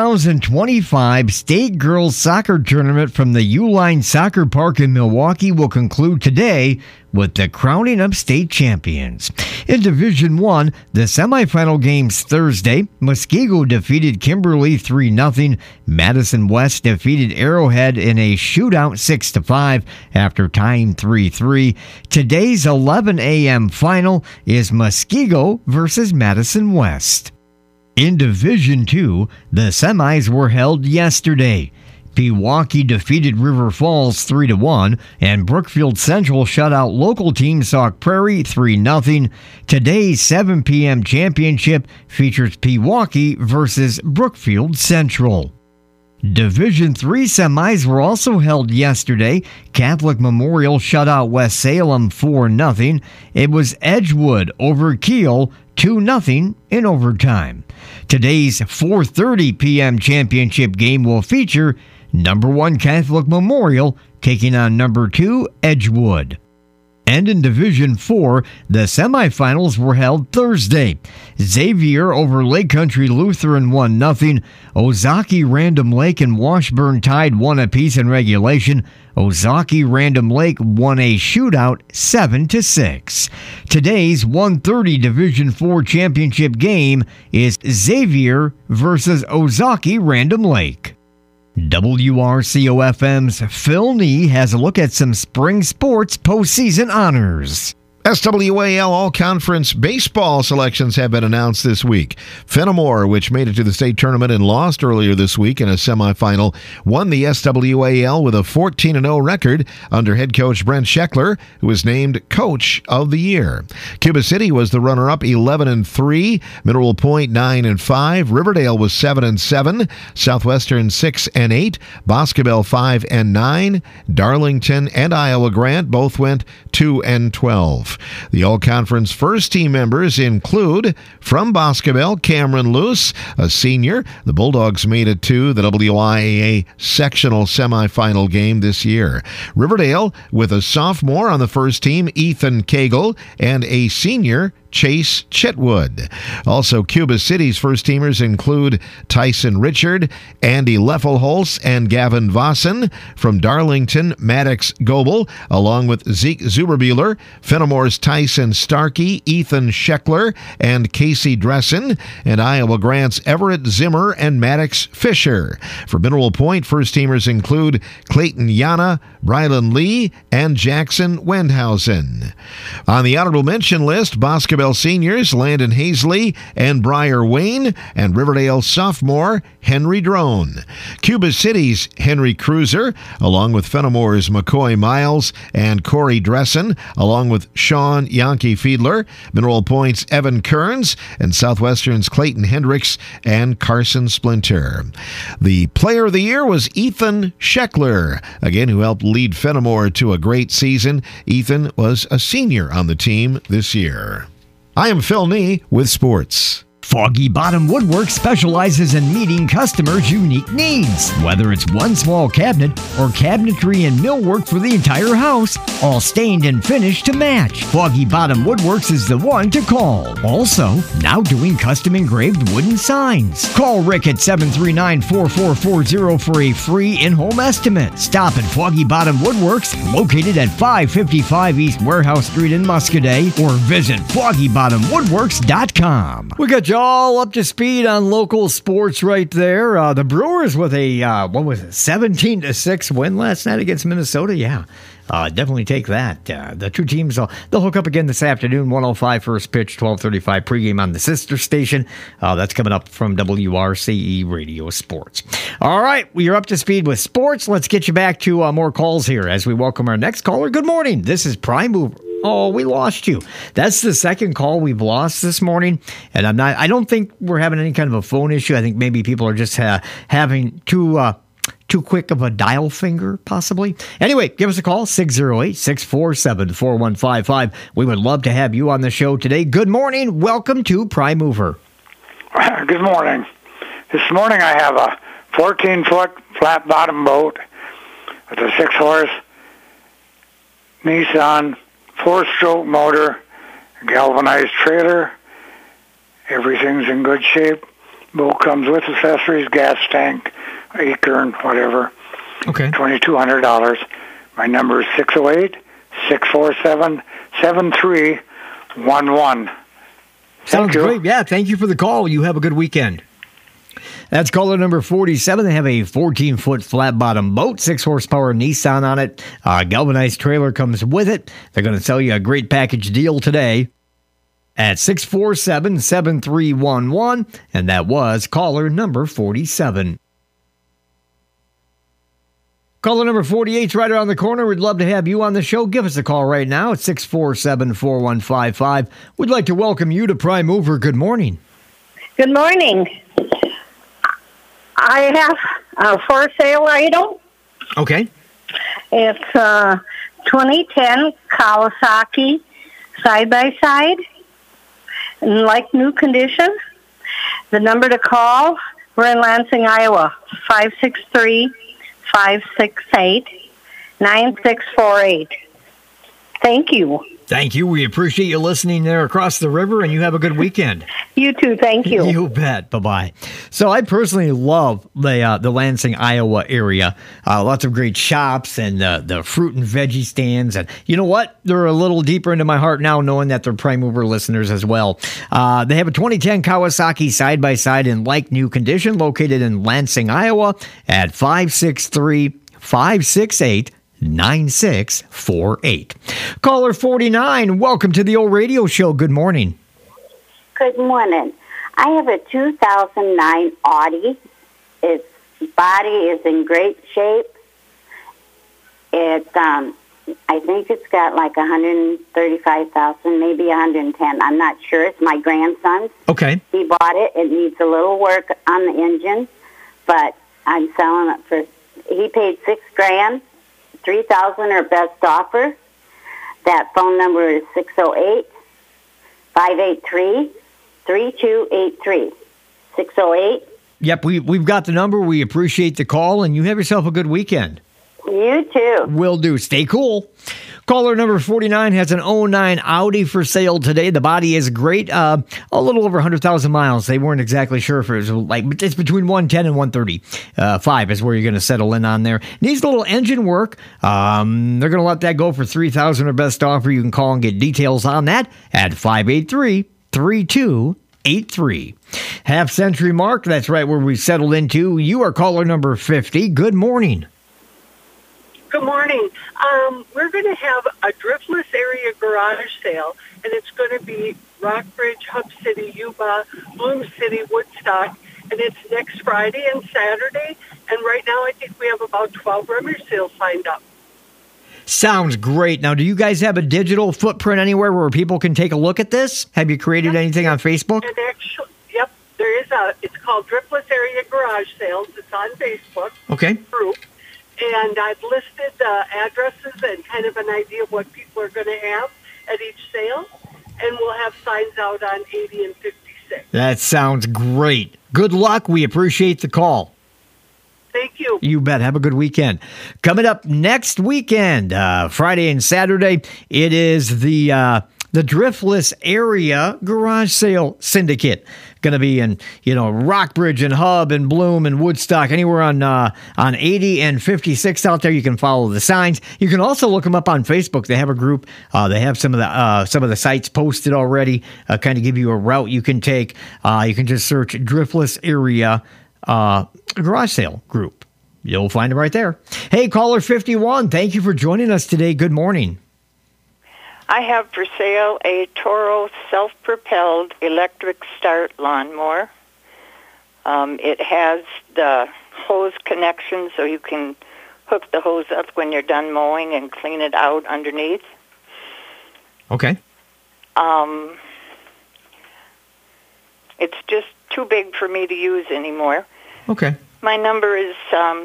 2025 State Girls Soccer Tournament from the Uline Soccer Park in Milwaukee will conclude today with the crowning of state champions. In Division I, the semifinal games Thursday, Muskego defeated Kimberly 3-0. Madison West defeated Arrowhead in a shootout 6-5 after tying 3-3. Today's 11 a.m. final is Muskego versus Madison West. In Division II, the semis were held yesterday. Pewaukee defeated River Falls 3-1, and Brookfield Central shut out local team Sauk Prairie 3-0. Today's 7 p.m. championship features Pewaukee versus Brookfield Central. Division III semis were also held yesterday. Catholic Memorial shut out West Salem 4-0. It was Edgewood over Kiel 2-0 in overtime. Today's 4:30 p.m. championship game will feature number 1 Catholic Memorial taking on number 2 Edgewood. And in Division IV, the semifinals were held Thursday. Xavier over Lake Country Lutheran 1-0. Ozaki Random Lake and Washburn tied 1 apiece in regulation. Ozaki Random Lake won a shootout 7-6. Today's 1:30 Division IV championship game is Xavier versus Ozaki Random Lake. WRCO-FM's Phil Nee has a look at some spring sports postseason honors. SWAL All-Conference baseball selections have been announced this week. Fenimore, which made it to the state tournament and lost earlier this week in a semifinal, won the SWAL with a 14-0 record under head coach Brent Scheckler, who was named Coach of the Year. Cuba City was the runner-up, 11-3. Mineral Point, 9-5. Riverdale was 7-7. Southwestern, 6-8. Boscobel, 5-9. Darlington and Iowa Grant both went 2-12. The All-Conference first-team members include, from Boscobel, Cameron Luce, a senior. The Bulldogs made it to the WIAA sectional semifinal game this year. Riverdale, with a sophomore on the first team, Ethan Cagle, and a senior, Chase Chitwood. Also, Cuba City's first-teamers include Tyson Richard, Andy Leffelholz, and Gavin Vossen. From Darlington, Maddox Goebel, along with Zeke Zuberbuehler. Fenimore's Tyson Starkey, Ethan Scheckler, and Casey Dressen. And Iowa Grant's Everett Zimmer and Maddox Fisher. For Mineral Point, first-teamers include Clayton Yana, Brylan Lee, and Jackson Wendhausen. On the honorable mention list, Boscobel Sanibel seniors Landon Hazley and Briar Wayne, and Riverdale sophomore Henry Drone. Cuba City's Henry Cruiser, along with Fenimore's McCoy Miles and Corey Dressen, along with Sean Yankee Fiedler, Mineral Point's Evan Kearns, and Southwestern's Clayton Hendricks and Carson Splinter. The player of the year was Ethan Scheckler, again, who helped lead Fenimore to a great season. Ethan was a senior on the team this year. I am Phil Nee with sports. Foggy Bottom Woodwork specializes in meeting customers' unique needs. Whether it's one small cabinet or cabinetry and millwork for the entire house, all stained and finished to match, Foggy Bottom Woodworks is the one to call. Also, now doing custom engraved wooden signs. Call Rick at 739-4440 for a free in-home estimate. Stop at Foggy Bottom Woodworks, located at 555 East Warehouse Street in Muscadet, or visit foggybottomwoodworks.com. We got you all up to speed on local sports right there. The Brewers with a 17-6 win last night against Minnesota. Yeah, definitely take that. The two teams, they'll hook up again this afternoon, 1:05 first pitch, 12:35 pregame on the sister station. That's coming up from WRCE Radio Sports. All right, you're up to speed with sports. Let's get you back to more calls here as we welcome our next caller. Good morning. This is Prime Mover. Oh, we lost you. That's the second call we've lost this morning, and I don't think we're having any kind of a phone issue. I think maybe people are just having too quick of a dial finger, possibly. Anyway, give us a call, 608-647-4155. We would love to have you on the show today. Good morning. Welcome to Prime Mover. Good morning. This morning I have a 14-foot flat bottom boat with a 6-horse Nissan 4-stroke motor, galvanized trailer. Everything's in good shape. Boat comes with accessories, gas tank, acorn, whatever. Okay. $2,200. My number is 608-647-7311. Sounds great. Yeah, thank you for the call. You have a good weekend. That's caller number 47. They have a 14-foot flat-bottom boat, 6-horsepower Nissan on it. Galvanized trailer comes with it. They're going to sell you a great package deal today at 647-7311, and that was caller number 47. Caller number 48 is right around the corner. We'd love to have you on the show. Give us a call right now at 647-4155. We'd like to welcome you to Prime Mover. Good morning. Good morning. I have a for sale item. Okay. It's a 2010 Kawasaki side-by-side in like new condition. The number to call, we're in Lansing, Iowa, 563-568-9648. Thank you. Thank you. We appreciate you listening there across the river, and you have a good weekend. You too. Thank you. You bet. Bye-bye. So I personally love the Lansing, Iowa area. Lots of great shops and the fruit and veggie stands. And you know what? They're a little deeper into my heart now, knowing that they're Prime Mover listeners as well. They have a 2010 Kawasaki side-by-side in like new condition, located in Lansing, Iowa at 563-568-9648. Caller 49, welcome to the old radio show. Good morning. Good morning. I have a 2009 Audi. Its body is in great shape. It, I think it's got like 135,000, maybe 110. I'm not sure. It's my grandson's. Okay. He bought it. It needs a little work on the engine, but I'm selling it for. He paid $6,000. 3,000 or best offer. That phone number is 608-583-3283. 608. Yep, we've got the number. We appreciate the call, and you have yourself a good weekend. You too. Will do. Stay cool. Caller number 49 has an 09 Audi for sale today. The body is great. A little over 100,000 miles. They weren't exactly sure if it was like, it's between 110 and 135 is where you're going to settle in on there. Needs a little engine work. They're going to let that go for 3,000 or best offer. You can call and get details on that at 583-3283. Half Century Mark, that's right where we settled into. You are caller number 50. Good morning. Good morning. We're going to have a driftless area garage sale, and it's going to be Rockbridge, Hub City, Yuba, Bloom City, Woodstock, and it's next Friday and Saturday. And right now I think we have about 12 rummage sales signed up. Sounds great. Now, do you guys have a digital footprint anywhere where people can take a look at this? Have you created anything on Facebook? And actually, yep, there is it's called Driftless Area Garage Sales. It's on Facebook. Okay. Group. And I've listed the addresses and kind of an idea of what people are going to have at each sale. And we'll have signs out on 80 and 56. That sounds great. Good luck. We appreciate the call. Thank you. You bet. Have a good weekend. Coming up next weekend, Friday and Saturday, it is the Driftless Area Garage Sale Syndicate. Going to be in, Rockbridge and Hub and Bloom and Woodstock, anywhere on 80 and 56 out there. You can follow the signs. You can also look them up on Facebook. They have a group. They have some of the sites posted already. Kind of give you a route you can take. You can just search Driftless Area Garage Sale Group. You'll find it right there. Hey, caller 51, thank you for joining us today. Good morning. I have for sale a Toro self-propelled electric start lawnmower. It has the hose connection so you can hook the hose up when you're done mowing and clean it out underneath. Okay. It's just too big for me to use anymore. Okay. My number is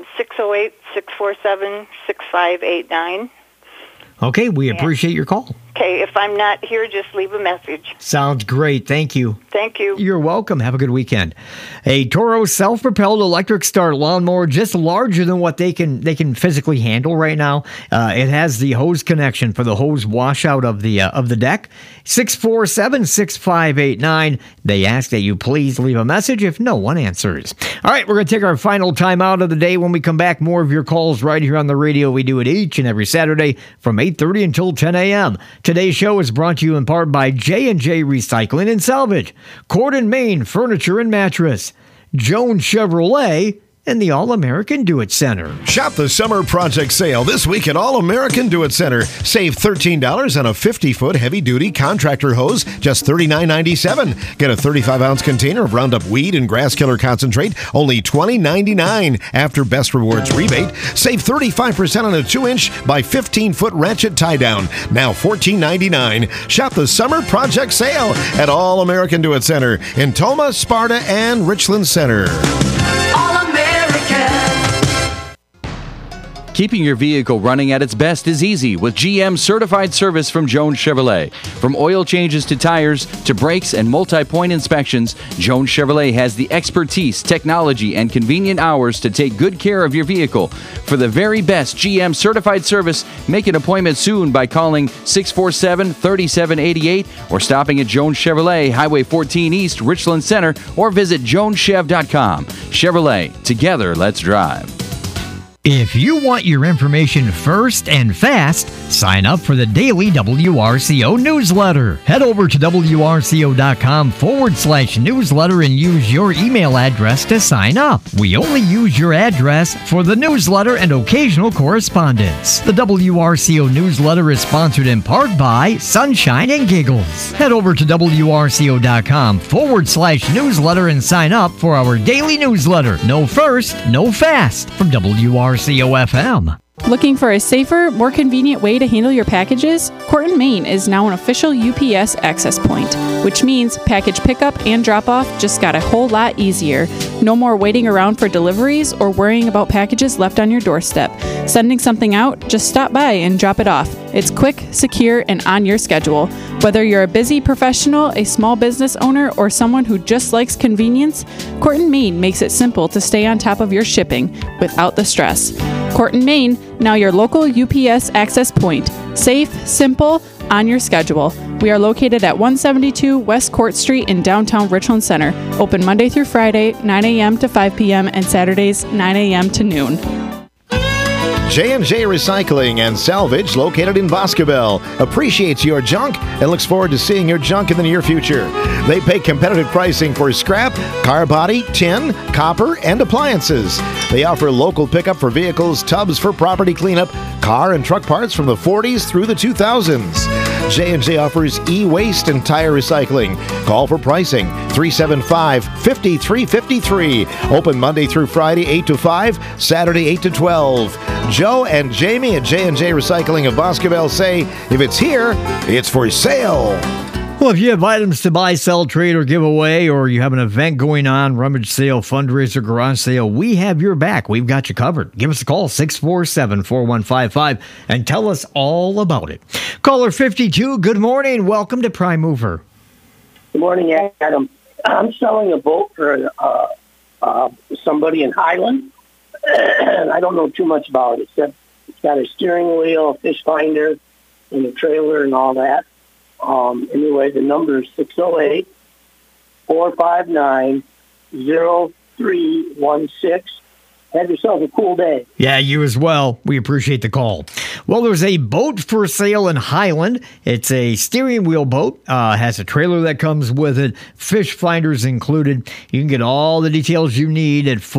608-647-6589. Okay, we appreciate your call. Okay, if I'm not here, just leave a message. Sounds great. Thank you. Thank you. You're welcome. Have a good weekend. A Toro self-propelled electric start lawnmower, just larger than what they can physically handle right now. It has the hose connection for the hose washout of the deck. 647-6589. They ask that you please leave a message if no one answers. All right, we're going to take our final time out of the day. When we come back, more of your calls right here on the radio. We do it each and every Saturday from 8:30 until 10 a.m. Today's show is brought to you in part by J&J Recycling and Salvage, Corden, Maine Furniture and Mattress, Jones Chevrolet, and the All-American Do-It Center. Shop the summer project sale this week at All-American Do-It Center. Save $13 on a 50-foot heavy-duty contractor hose, just $39.97. Get a 35-ounce container of Roundup Weed and Grass Killer Concentrate, only $20.99. After Best Rewards rebate, save 35% on a 2-inch by 15-foot ratchet tie-down, now $14.99. Shop the summer project sale at All-American Do-It Center in Toma, Sparta, and Richland Center. Keeping your vehicle running at its best is easy with GM certified service from Jones Chevrolet. From oil changes to tires to brakes and multi-point inspections, Jones Chevrolet has the expertise, technology, and convenient hours to take good care of your vehicle. For the very best GM certified service, make an appointment soon by calling 647-3788 or stopping at Jones Chevrolet, Highway 14 East, Richland Center, or visit joneschev.com. Chevrolet, together, let's drive. If you want your information first and fast, sign up for the daily WRCO newsletter. Head over to WRCO.com/newsletter and use your email address to sign up. We only use your address for the newsletter and occasional correspondence. The WRCO newsletter is sponsored in part by Sunshine and Giggles. Head over to WRCO.com/newsletter and sign up for our daily newsletter. No first, no fast from WRCO FM. Looking for a safer, more convenient way to handle your packages? Corton, Maine is now an official UPS access point, which means package pickup and drop-off just got a whole lot easier. No more waiting around for deliveries or worrying about packages left on your doorstep. Sending something out? Just stop by and drop it off. It's quick, secure, and on your schedule. Whether you're a busy professional, a small business owner, or someone who just likes convenience, Corton, Maine makes it simple to stay on top of your shipping without the stress. Corton, Maine, now your local UPS access point. Safe, simple, on your schedule. We are located at 172 West Court Street in downtown Richland Center. Open Monday through Friday, 9 a.m. to 5 p.m. and Saturdays, 9 a.m. to noon. J&J Recycling and Salvage, located in Boscobel, appreciates your junk and looks forward to seeing your junk in the near future. They pay competitive pricing for scrap, car body, tin, copper, and appliances. They offer local pickup for vehicles, tubs for property cleanup, car and truck parts from the 40s through the 2000s. J&J offers e-waste and tire recycling. Call for pricing, 375-5353. Open Monday through Friday, 8 to 5, Saturday, 8 to 12. Joe and Jamie at J&J Recycling of Boscobel say, if it's here, it's for sale. Well, if you have items to buy, sell, trade, or give away, or you have an event going on, rummage sale, fundraiser, garage sale, we have your back. We've got you covered. Give us a call, 647-4155, and tell us all about it. Caller 52, good morning. Welcome to Prime Mover. Good morning, Adam. I'm selling a boat for somebody in Highland. I don't know too much about it, except it's got a steering wheel, a fish finder, and a trailer and all that. Anyway, the number is 608-459-0316. Have yourself a cool day. Yeah, you as well. We appreciate the call. Well, there's a boat for sale in Highland. It's a steering wheel boat. Has a trailer that comes with it. Fish finders included. You can get all the details you need at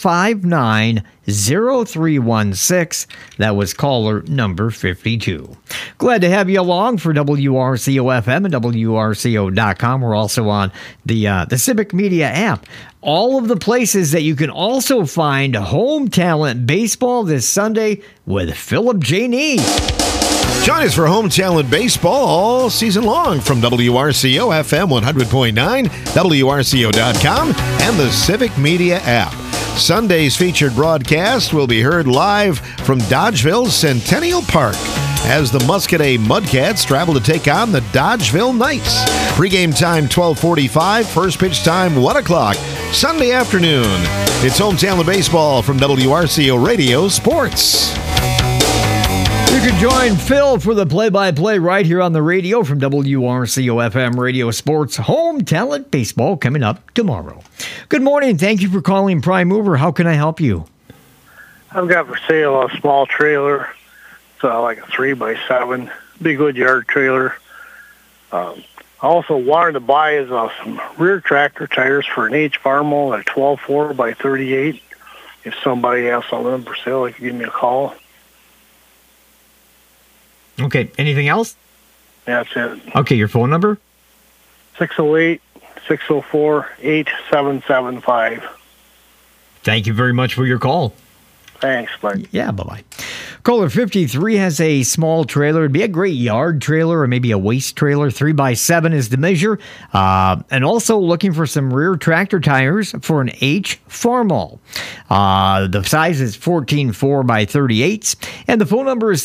459-0316. That was caller number 52. Glad to have you along for WRCO-FM and WRCO.com. We're also on the Civic Media app. All of the places that you can also find Home Talent Baseball this Sunday with Philip J. Nee. Join us for Home Talent Baseball all season long from WRCO FM 100.9, WRCO.com, and the Civic Media app. Sunday's featured broadcast will be heard live from Dodgeville's Centennial Park as the Muscadet Mudcats travel to take on the Dodgeville Knights. Pre-game time 12:45, first pitch time 1 o'clock, Sunday afternoon. It's Home Talent Baseball from WRCO Radio Sports. You can join Phil for the play-by-play right here on the radio from WRCO-FM Radio Sports. Home Talent Baseball coming up tomorrow. Good morning. Thank you for calling Prime Mover. How can I help you? I've got for sale a small trailer. It's like a 3x7, big good yard trailer. I also wanted to buy some rear tractor tires for an H Farmall at 12.4 by 38. If somebody has some of them for sale, they can give me a call. Okay. Anything else? That's it. Okay. Your phone number? 608-604-8775. Thank you very much for your call. Thanks, bye. Yeah, bye-bye. Caller 53 has a small trailer. It'd be a great yard trailer or maybe a waste trailer. 3x7 is the measure. And also looking for some rear tractor tires for an H Farmall. The size is 14.4 by 38s. And the phone number is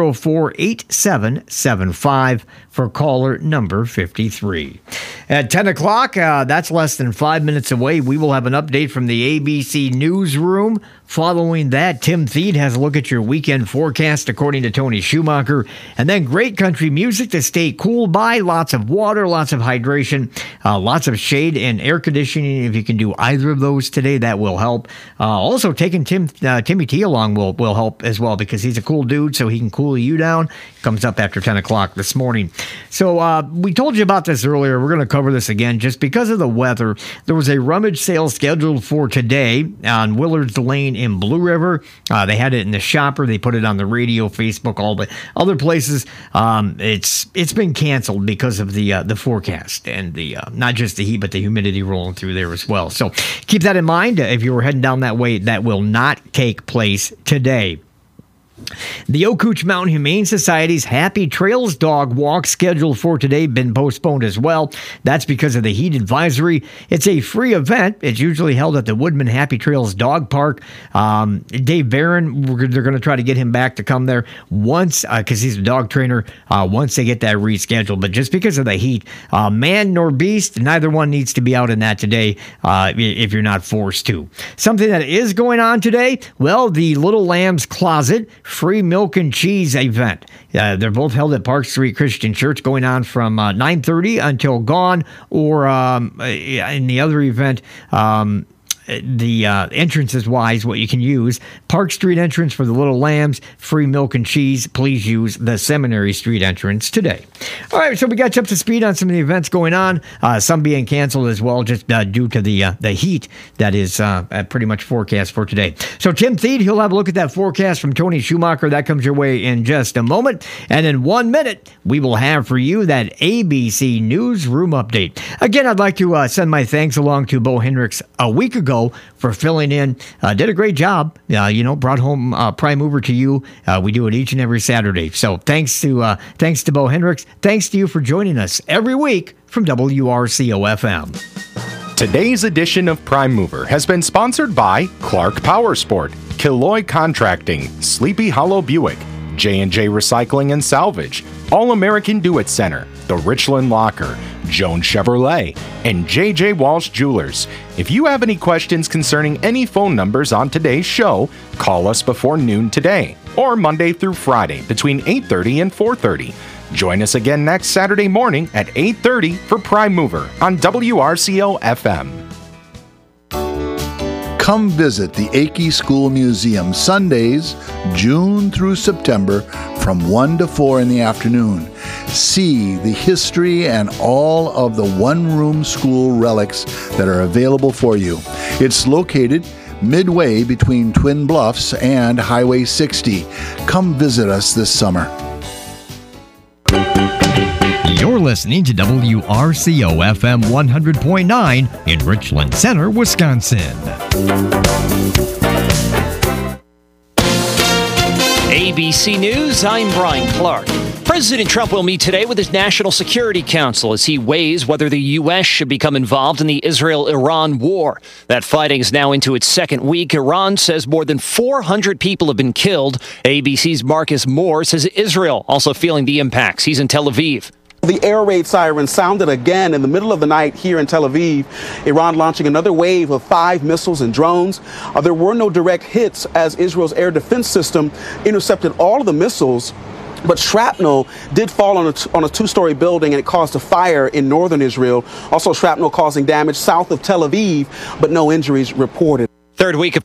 604-8775 for caller number 53. At 10 o'clock, that's less than 5 minutes away, we will have an update from the ABC Newsroom. Following that, Tim Thede has a look at your weekend forecast according to Tony Schumacher. And then great country music to stay cool by. Lots of water, lots of hydration, lots of shade and air conditioning. If you can do either of those today, that will help. Also, taking Timmy T along will help as well because he's a cool dude, so he can cool you down. Comes up after 10 o'clock this morning. So we told you about this earlier. We're going to cover this again. Just because of the weather, there was a rummage sale scheduled for today on Willards Lane in Blue River. They had it in the shopper. They put it on the radio, Facebook, all the other places. It's been canceled because of the forecast and the not just the heat, but the humidity rolling through there as well. So keep that in mind. If you were heading down that way, that will not take place today. The Okootch Mountain Humane Society's Happy Trails Dog Walk scheduled for today been postponed as well. That's because of the heat advisory. It's a free event. It's usually held at the Woodman Happy Trails Dog Park. Dave Barron, they're going to try to get him back to come there once because he's a dog trainer once they get that rescheduled. But just because of the heat, man nor beast, neither one needs to be out in that today if you're not forced to. Something that is going on today, well, the Little Lamb's Closet free milk and cheese event. They're both held at Park Street Christian Church, going on from 9:30 until gone, or in the other event, entrances wise, what you can use. Park Street entrance for the Little Lambs, free milk and cheese. Please use the Seminary Street entrance today. All right, so we got you up to speed on some of the events going on. Some being canceled as well, just due to the heat that is pretty much forecast for today. So Tim Thede, he'll have a look at that forecast from Tony Schumacher. That comes your way in just a moment. And in 1 minute, we will have for you that ABC Newsroom update. Again, I'd like to send my thanks along to Bo Hendricks a week ago for filling in. Did a great job. Brought home Prime Mover to you. We do it each and every Saturday. So thanks to Bo Hendricks. Thanks to you for joining us every week from WRCO-FM. Today's edition of Prime Mover has been sponsored by Clark Powersport, Killoy Contracting, Sleepy Hollow Buick, J&J Recycling and Salvage, All-American Do-It Center, The Richland Locker, Jones Chevrolet, and J.J. Walsh Jewelers. If you have any questions concerning any phone numbers on today's show, call us before noon today or Monday through Friday between 8:30 and 4:30. Join us again next Saturday morning at 8:30 for Prime Mover on WRCO-FM. Come visit the Akey School Museum Sundays, June through September from 1 to 4 in the afternoon. See the history and all of the one-room school relics that are available for you. It's located midway between Twin Bluffs and Highway 60. Come visit us this summer. You're listening to WRCO-FM 100.9 in Richland Center, Wisconsin. ABC News, I'm Brian Clark. President Trump will meet today with his National Security Council as he weighs whether the U.S. should become involved in the Israel-Iran war. That fighting is now into its second week. Iran says more than 400 people have been killed. ABC's Marcus Moore says Israel also feeling the impacts. He's in Tel Aviv. The air raid siren sounded again in the middle of the night here in Tel Aviv. Iran launching another wave of 5 missiles and drones. There were no direct hits as Israel's air defense system intercepted all of the missiles. But shrapnel did fall on a 2-story building, and it caused a fire in northern Israel. Also, shrapnel causing damage south of Tel Aviv, but no injuries reported. Third week of